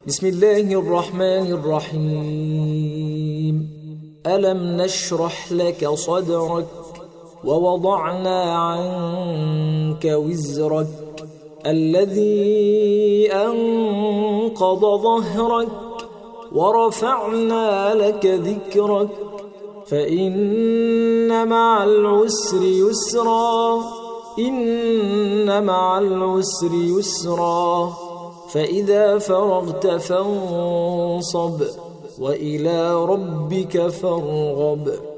بسم الله الرحمن الرحيم. ألم نشرح لك صدرك ووضعنا عنك وزرك الذي أنقض ظهرك ورفعنا لك ذكرك فإن مع العسر يسرا إن مع العسر يسرا فإذا فرغت فانصب وإلى ربك فارغب.